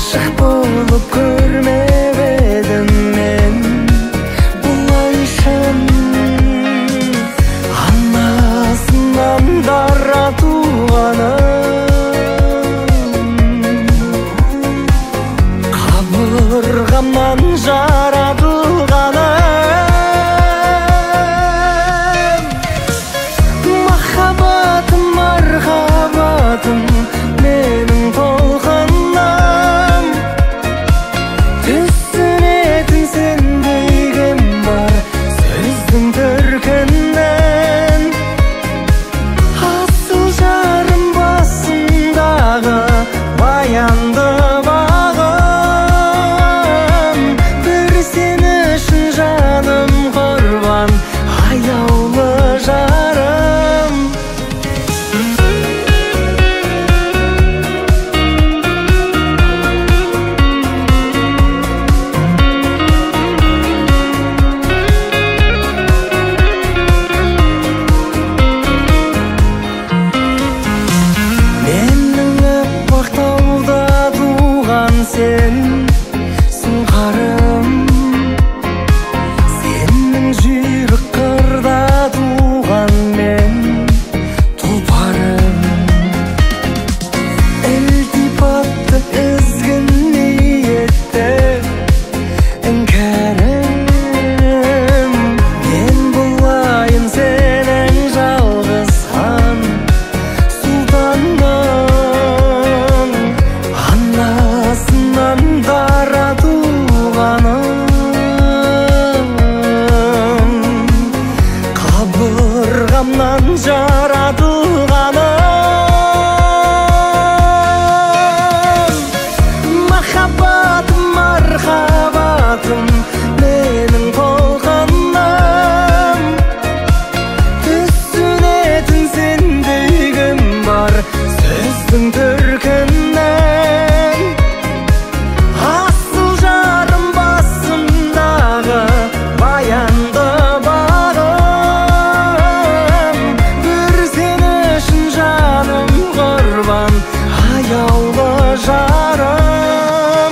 Ашық болып көрмеп едім мен бұлайшын. Анасынан дара туғаным, қабырғамнан жаратылғаным. Махаббатым, мархабатым, менің толқыным. Түсінетін сендей кім бар сөздің төркінін. Асыл жарым басындағы баянды бағым. Бір сен үшін жаным құрбан, аяулы жарым. Менің аппақ тауда туған сен, сұңқарым. Сенің жүйрік қырда туған мен, тұлпарым. Ілтипатты ізгі ниетті іңкәрім. Мен болайын сенің жалғыз хан сұлтаның. Анасынан дара туғаным, қабырғамнан жаратылғаным. Махаббатым, мархабатым, менің толқыным. Түсінетін сендей кім бар сөздің төркінін. Асыл жарым басымдағы баянды бағым. Бір сен үшін жаным құрбан, аяулы жарым.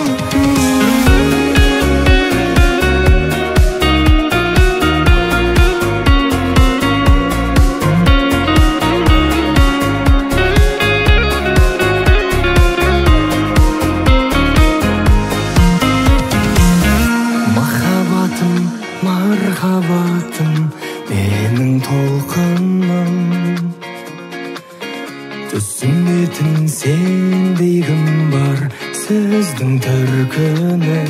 Махаббатым, мархабатым, менің толқыным. Түсінетін сендей кім бар сөздің төркінін.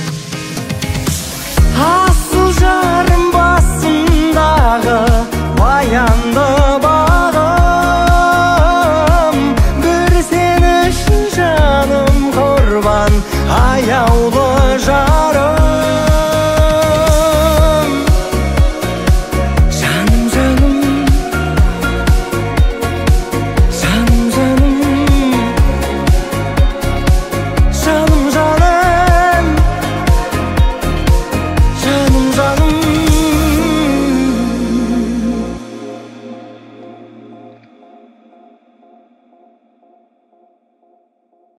Асыл жарым басымдағы баянды бағым. Бір сен үшін жаным құрбан, аяулы жарым.